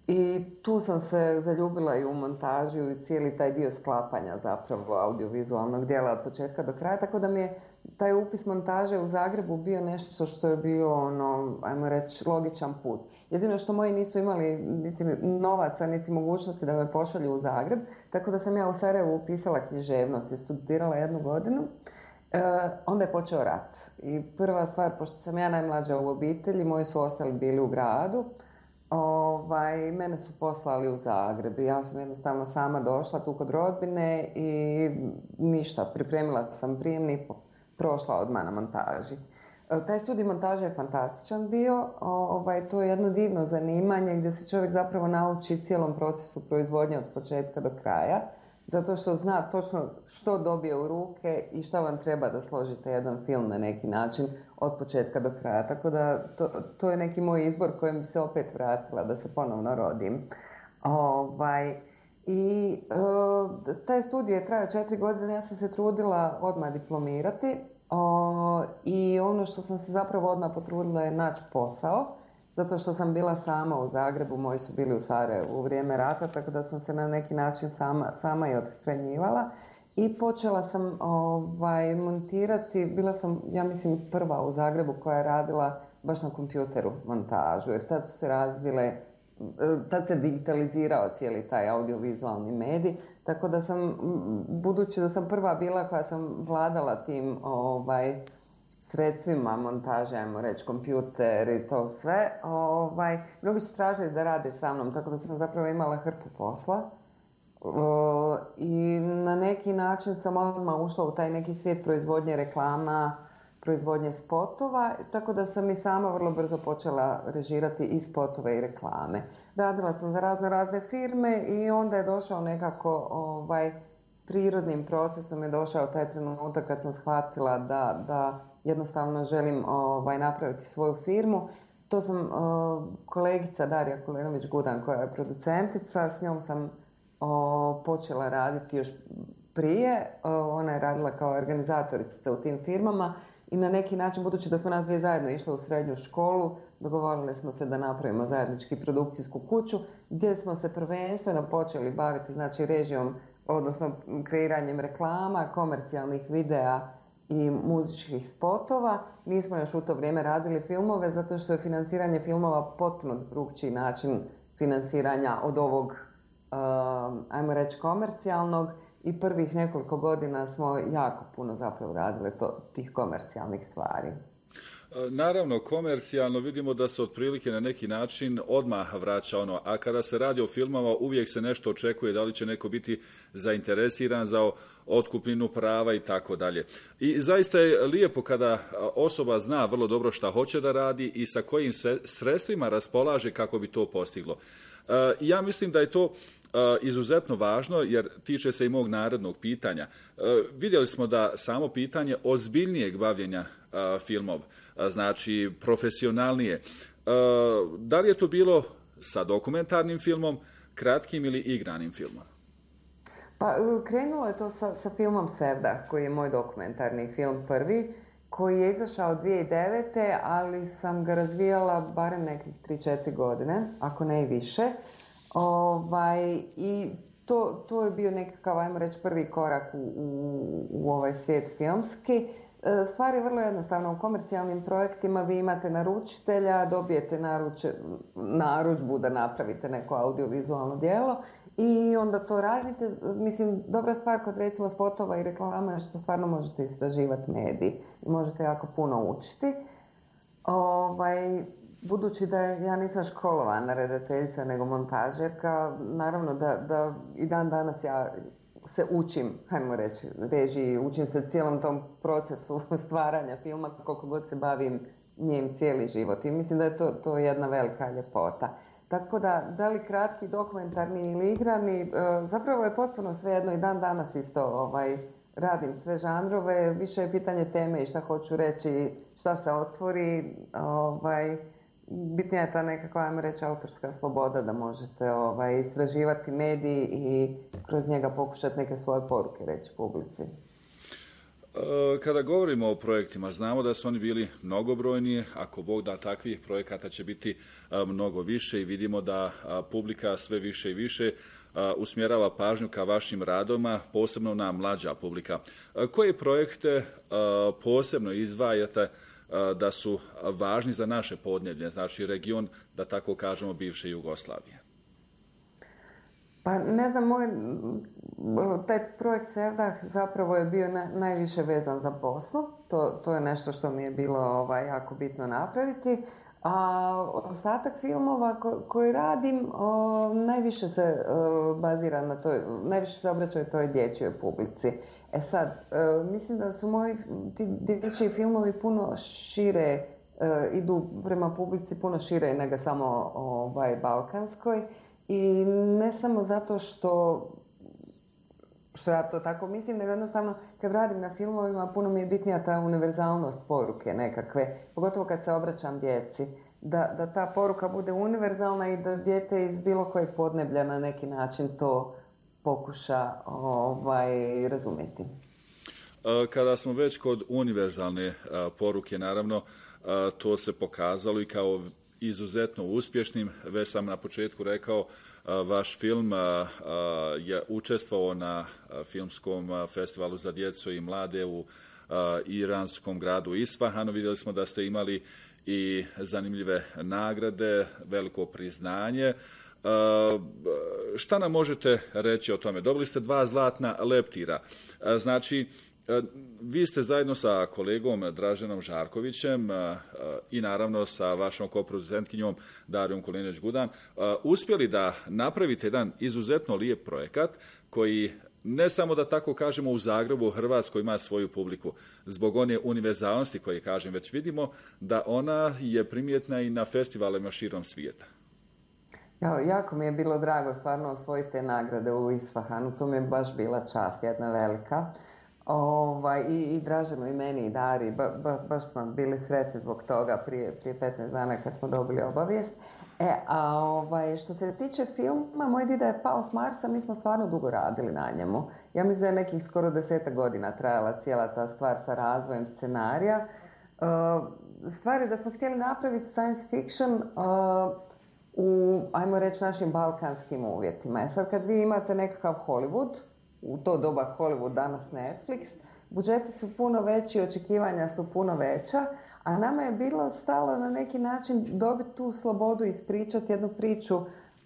I tu sam se zaljubila i u montažu i cijeli taj dio sklapanja zapravo audiovizualnog dijela od početka do kraja, tako da mi je taj upis montaže u Zagrebu bio nešto što je bio, ajmo reći, logičan put. Jedino što moji nisu imali niti novaca, niti mogućnosti da me pošalju u Zagreb, tako da sam ja u Sarajevu upisala književnost i studirala 1 godinu. Onda je počeo rat. I prva stvar, pošto sam ja najmlađa u obitelji, moji su ostali bili u gradu, mene su poslali u Zagreb i ja sam jednostavno sama došla tu kod rodbine i ništa, pripremila sam prijemni, prošla odmah na montaži. Taj studij montaže je fantastičan bio, to je jedno divno zanimanje gdje se čovjek zapravo nauči cijelom procesu proizvodnje od početka do kraja, zato što zna točno što dobije u ruke i šta vam treba da složite jedan film na neki način od početka do kraja. Tako da to je neki moj izbor kojem bi se opet vratila da se ponovno rodim. Taj studij je trajao 4 godine, ja sam se trudila odmah diplomirati i ono što sam se zapravo odmah potrudila je naći posao, zato što sam bila sama u Zagrebu, moji su bili u Sarajevu u vrijeme rata, tako da sam se na neki način sama i othranjivala. I počela sam montirati, bila sam, ja mislim, prva u Zagrebu koja je radila baš na kompjuteru montažu, jer tad su se razvile, tad se digitalizirao cijeli taj audiovizualni medij, tako da sam, budući da sam prva bila koja sam vladala tim sredstvima montaže, ajmo reći, kompjuter i to sve, mnogi su tražili da rade sa mnom, tako da sam zapravo imala hrpu posla. I na neki način sam odmah ušla u taj neki svijet proizvodnje reklama, proizvodnje spotova, tako da sam i sama vrlo brzo počela režirati i spotove i reklame. Radila sam za razne firme i onda je došao nekako prirodnim procesom je došao taj trenutak kad sam shvatila da jednostavno želim napraviti svoju firmu. To sam kolegica Darija Kulenović-Gudan koja je producentica, s njom sam počela raditi još prije. Ona je radila kao organizatorica u tim firmama i na neki način, budući da smo nas dvije zajedno išle u srednju školu, dogovorili smo se da napravimo zajednički produkcijsku kuću gdje smo se prvenstveno počeli baviti, znači, režijom, odnosno kreiranjem reklama, komercijalnih videa i muzičkih spotova. Nismo još u to vrijeme radili filmove zato što je financiranje filmova potpuno drukčiji način financiranja od ovog, ajmo reći, komercijalnog, i prvih nekoliko godina smo jako puno zapravo radili tih komercijalnih stvari. Naravno, komercijalno vidimo da se otprilike na neki način odmah vraća ono, a kada se radi o filmama uvijek se nešto očekuje, da li će neko biti zainteresiran za otkupninu prava i tako dalje. I zaista je lijepo kada osoba zna vrlo dobro šta hoće da radi i sa kojim sredstvima raspolaže kako bi to postiglo. Ja mislim da je to izuzetno važno jer tiče se i mog narednog pitanja. Vidjeli smo da samo pitanje ozbiljnijeg bavljenja filmov, znači profesionalnije. Da li je to bilo sa dokumentarnim filmom, kratkim ili igranim filmom? Pa krenulo je to sa filmom Sevda, koji je moj dokumentarni film prvi, koji je izašao 2009. ali sam ga razvijala barem nekih 3-4 godine, ako ne i više. I to je bio nekakav, ajmo reći, prvi korak u ovaj svijet filmski. Stvar je vrlo jednostavna. U komercijalnim projektima vi imate naručitelja, dobijete narudžbu da napravite neko audiovizualno djelo i onda to radite. Mislim, dobra stvar kod recimo spotova i reklama je što stvarno možete istraživati medij i možete jako puno učiti. Budući da ja nisam školovana redateljica nego montažerka, naravno da i dan danas ja se učim, hajmo reći, režiji, učim se cijelom tom procesu stvaranja filma koliko god se bavim njim cijeli život. I mislim da je to jedna velika ljepota. Tako da li kratki, dokumentarni ili igrani, zapravo je potpuno svejedno i dan danas isto radim sve žanrove, više je pitanje teme i šta hoću reći, šta se otvori, bitnija je ta nekako, ajmo reći, autorska sloboda da možete istraživati medij i kroz njega pokušati neke svoje poruke reći publici. Kada govorimo o projektima, znamo da su oni bili mnogobrojni, ako Bog da, takvih projekata će biti mnogo više i vidimo da publika sve više i više usmjerava pažnju ka vašim radovima, posebno na mlađa publika. Koje projekte posebno izdvajate da su važni za naše podneblje, znači region, da tako kažemo, bivše Jugoslavije? Pa ne znam, taj projekt Sevdah zapravo je bio najviše vezan za Bosnu. To je nešto što mi je bilo jako bitno napraviti. A ostatak filmova koji radim najviše se bazira na toj, najviše se obraćaju toj dječjoj publici. Sad, mislim da su moji ti dječji filmovi puno šire, idu prema publici puno šire nego samo balkanskoj. I ne samo zato što ja to tako mislim, nego jednostavno kad radim na filmovima puno mi je bitnija ta univerzalnost poruke nekakve, pogotovo kad se obraćam djeci, da ta poruka bude univerzalna i da dijete iz bilo kojeg podneblja na neki način to pokuša razumjeti. Kada smo već kod univerzalne poruke, naravno, to se pokazalo i kao izuzetno uspješnim. Već sam na početku rekao, vaš film je učestvovao na filmskom festivalu za djecu i mlade u iranskom gradu Isfahanu. Vidjeli smo da ste imali i zanimljive nagrade, veliko priznanje. Šta nam možete reći o tome? Dobili ste 2 zlatna leptira. Znači, vi ste zajedno sa kolegom Draženom Žarkovićem i naravno sa vašom koprocentkinjom Darijom Kulinović-Gudan uspjeli da napravite jedan izuzetno lijep projekat koji ne samo da tako kažemo u Zagrebu, u Hrvatskoj ima svoju publiku. Zbog one univerzalnosti koje kažem, već vidimo da ona je primjetna i na festivalima širom svijeta. Jako mi je bilo drago stvarno osvojiti te nagrade u Isfahanu. To mi je baš bila čast, jedna velika. I Draženu i meni i Dari, baš smo bili sretni zbog toga prije 15 dana kad smo dobili obavijest. Što se tiče filma, moj dida je pao s Marsa, mi smo stvarno dugo radili na njemu. Ja mislim da je nekih skoro 10 godina trajala cijela ta stvar sa razvojem scenarija. Stvar je da smo htjeli napraviti science fiction u, ajmo reći, našim balkanskim uvjetima. Sad kad vi imate nekakav Hollywood, u to doba Hollywood, danas Netflix, budžeti su puno veći, očekivanja su puno veća, a nama je bilo stalo na neki način dobiti tu slobodu, ispričati jednu priču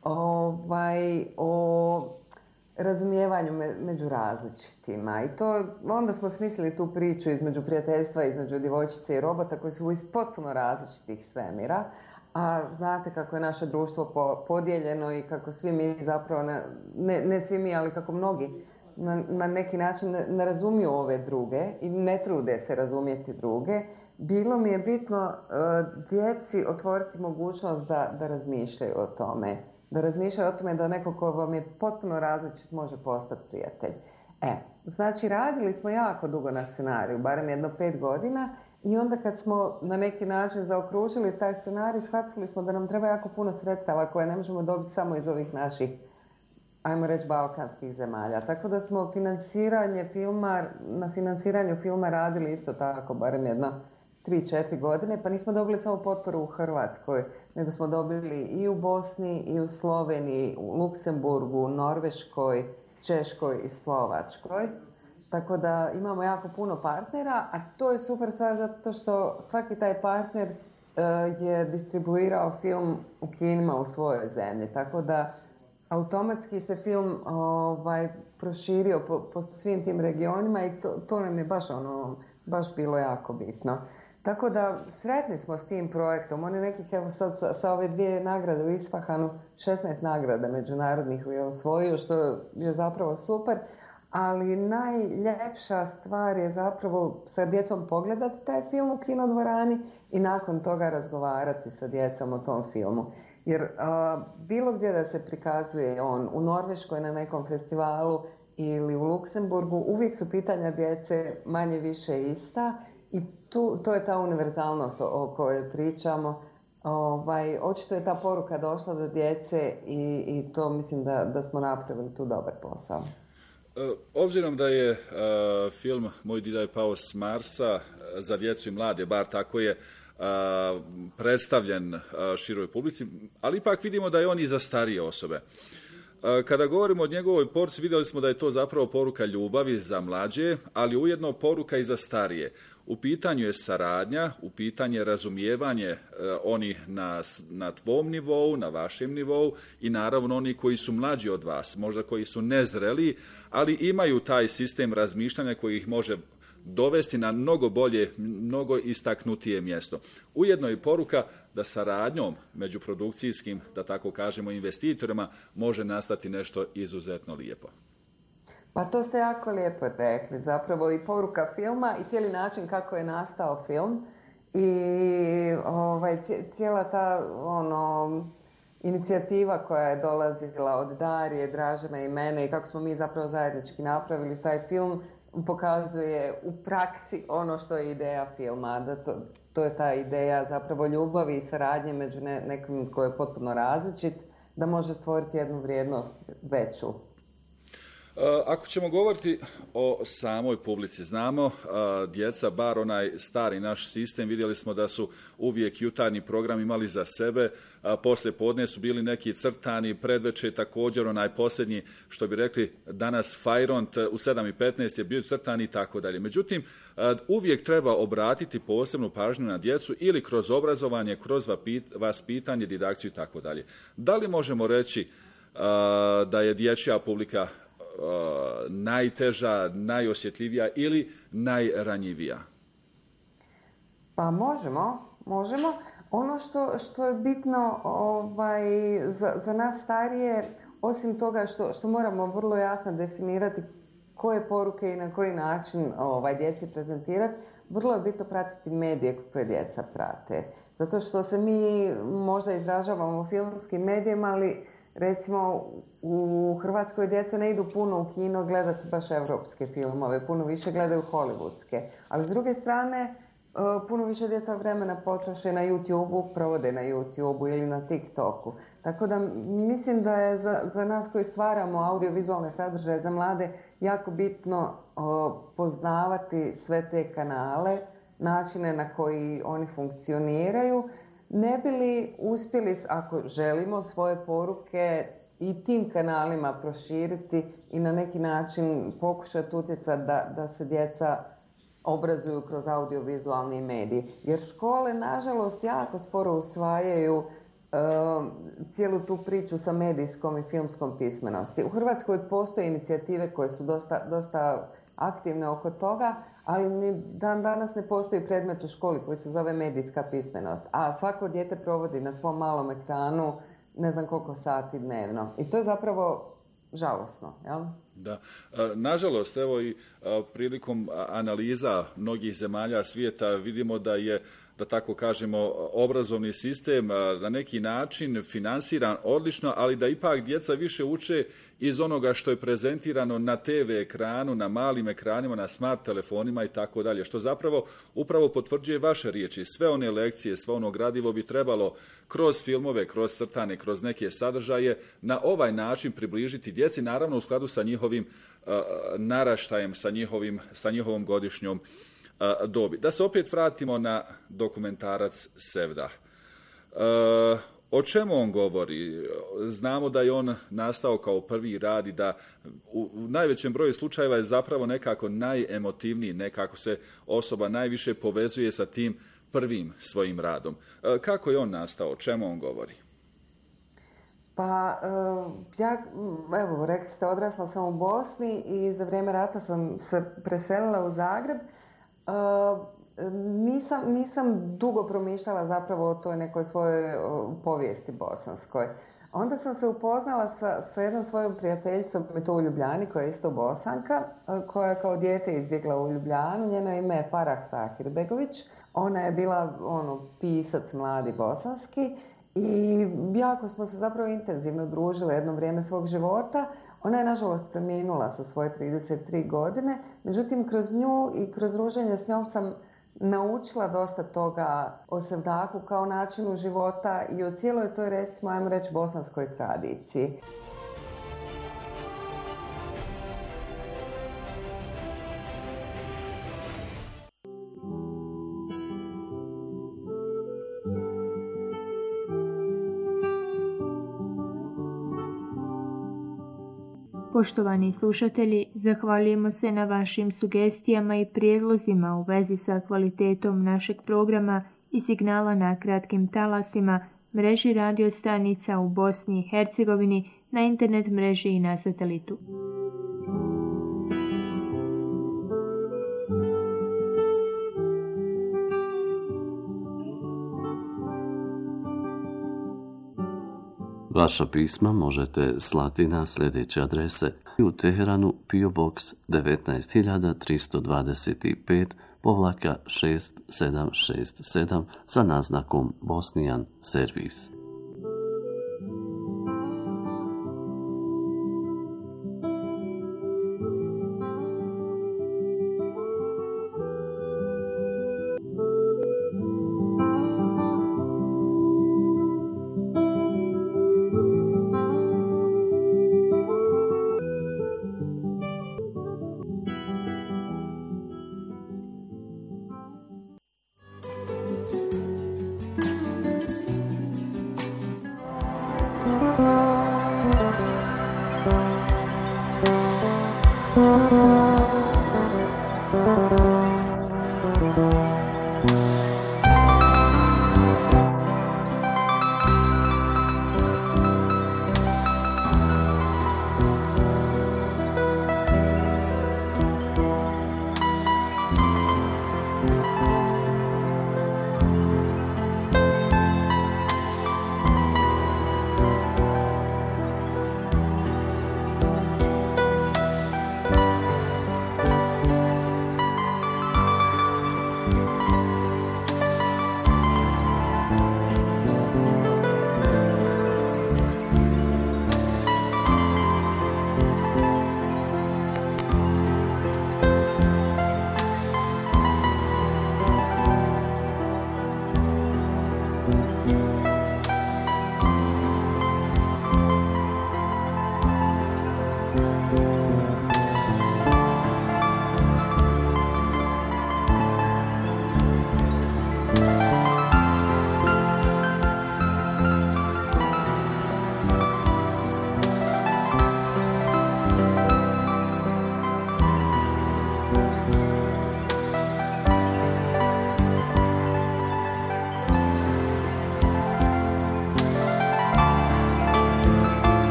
o razumijevanju među različitima. I to, onda smo smislili tu priču između prijateljstva, između djevojčice i robota koji su iz potpuno različitih svemira. A znate kako je naše društvo podijeljeno i kako svi mi zapravo, ne svi mi, ali kako mnogi na neki način ne razumiju ove druge i ne trude se razumjeti druge. Bilo mi je bitno djeci otvoriti mogućnost da razmišljaju o tome. Da razmišljaju o tome da neko ko vam je potpuno različit može postati prijatelj. Znači radili smo jako dugo na scenariju, barem jedno 5 godina. I onda kad smo na neki način zaokružili taj scenarij, shvatili smo da nam treba jako puno sredstava koje ne možemo dobiti samo iz ovih naših, ajmo reći, balkanskih zemalja. Tako da smo na financiranju filma radili isto tako, barem jedno 3-4 godine, pa nismo dobili samo potporu u Hrvatskoj, nego smo dobili i u Bosni, i u Sloveniji, u Luksemburgu, Norveškoj, Češkoj i Slovačkoj. Tako da imamo jako puno partnera, a to je super stvar zato što svaki taj partner je distribuirao film u kinima u svojoj zemlji. Tako da automatski se film proširio po svim tim regionima i to nam je baš bilo jako bitno. Tako da sretni smo s tim projektom. On je nekih, evo sad sa ove 2 nagrade u Isfahanu, 16 nagrada međunarodnih je osvojio, što je zapravo super. Ali najljepša stvar je zapravo sa djecom pogledati taj film u kinodvorani i nakon toga razgovarati sa djecom o tom filmu. Jer bilo gdje da se prikazuje on, u Norveškoj na nekom festivalu ili u Luksemburgu, uvijek su pitanja djece manje više ista i to je ta univerzalnost o kojoj pričamo. Očito je ta poruka došla do djece i to mislim da smo napravili tu dobar posao. Obzirom da je film Moj dida je pao s Marsa za djecu i mlade, bar tako je predstavljen široj publici, ali ipak vidimo da je on i za starije osobe. Kada govorimo o njegovoj poruci, vidjeli smo da je to zapravo poruka ljubavi za mlađe, ali ujedno poruka i za starije. U pitanju je saradnja, u pitanju je razumijevanje oni na tvom nivou, na vašem nivou i naravno oni koji su mlađi od vas, možda koji su nezreli, ali imaju taj sistem razmišljanja koji ih može dovesti na mnogo bolje, mnogo istaknutije mjesto. Ujedno je poruka da saradnjom među produkcijskim, da tako kažemo, investitorima može nastati nešto izuzetno lijepo. Pa to ste jako lijepo rekli, zapravo i poruka filma i cijeli način kako je nastao film i cijela ta inicijativa koja je dolazila od Darije, Dražena i mene i kako smo mi zapravo zajednički napravili taj film pokazuje u praksi ono što je ideja filma, da to je ta ideja zapravo ljubavi i saradnje među nekim koji je potpuno različit, da može stvoriti jednu vrijednost veću. Ako ćemo govoriti o samoj publici, znamo djeca, bar onaj stari naš sistem, vidjeli smo da su uvijek jutarnji program imali za sebe, poslije podne su bili neki crtani, predveče također onaj posljednji, što bi rekli danas Fajront u 7:15 je bio crtani i tako dalje. Međutim, uvijek treba obratiti posebnu pažnju na djecu ili kroz obrazovanje, kroz vaspitanje, didakciju i tako dalje. Da li možemo reći da je dječja publika najteža, najosjetljivija ili najranjivija? Pa možemo. Ono što je bitno za nas starije, osim toga što moramo vrlo jasno definirati koje poruke i na koji način djeci prezentirati, vrlo je bitno pratiti medije koje djeca prate. Zato što se mi možda izražavamo filmskim medijima, ali recimo u Hrvatskoj djeca ne idu puno u kino gledati baš evropske filmove, puno više gledaju hollywoodske. Ali s druge strane, puno više djeca vremena potroše na YouTube-u, provode na YouTube-u ili na TikToku. Tako da mislim da je za nas koji stvaramo audiovizualne sadržaje za mlade jako bitno poznavati sve te kanale, načine na koji oni funkcioniraju, ne bi li uspjeli, ako želimo, svoje poruke i tim kanalima proširiti i na neki način pokušati utjecati da se djeca obrazuju kroz audiovizualni medij. Jer škole, nažalost, jako sporo usvajaju cijelu tu priču sa medijskom i filmskom pismenosti. U Hrvatskoj postoje inicijative koje su dosta aktivne oko toga, ali ni dan danas ne postoji predmet u školi koji se zove medijska pismenost. A svako dijete provodi na svom malom ekranu ne znam koliko sati dnevno. I to je zapravo žalosno, jel? Da. Nažalost, evo i prilikom analiza mnogih zemalja svijeta vidimo da je, da tako kažemo, obrazovni sistem na neki način finansiran odlično, ali da ipak djeca više uče iz onoga što je prezentirano na TV ekranu, na malim ekranima, na smart telefonima i tako dalje, što zapravo upravo potvrđuje vaše riječi. Sve one lekcije, sve ono gradivo bi trebalo kroz filmove, kroz crtane, kroz neke sadržaje na ovaj način približiti djeci, naravno u skladu sa njihovim naraštajem, sa njihovom godišnjom dobi. Da se opet vratimo na dokumentarac Sevda. O čemu on govori? Znamo da je on nastao kao prvi rad i da u najvećem broju slučajeva je zapravo nekako najemotivniji, nekako se osoba najviše povezuje sa tim prvim svojim radom. Kako je on nastao? O čemu on govori? Pa, evo, rekli ste, odrasla sam u Bosni i za vrijeme rata sam se preselila u Zagreb. Nisam dugo promišljala zapravo o toj nekoj svojoj povijesti bosanskoj. Onda sam se upoznala sa jednom svojom prijateljicom i to u Ljubljani, koja je isto Bosanka, koja je kao dijete izbjegla u Ljubljanu. Njeno ime je Farah Tahirbegović. Ona je bila pisac mladi bosanski i jako smo se zapravo intenzivno družile jedno vrijeme svog života. Ona je nažalost preminula sa svoje 33 godine, međutim kroz nju i kroz druženje s njom sam naučila dosta toga o Sevdahu kao načinu života i o cijeloj toj, recimo, ajmo reći, bosanskoj tradiciji. Poštovani slušatelji, zahvaljujemo se na vašim sugestijama i prijedlozima u vezi sa kvalitetom našeg programa i signala na kratkim talasima, mreži radio stanica u Bosni i Hercegovini, na internet mreži i na satelitu. Vaša pisma možete slati na sljedeće adrese: u Teheranu PO Box 19325-6767 sa naznakom Bosnian Servis.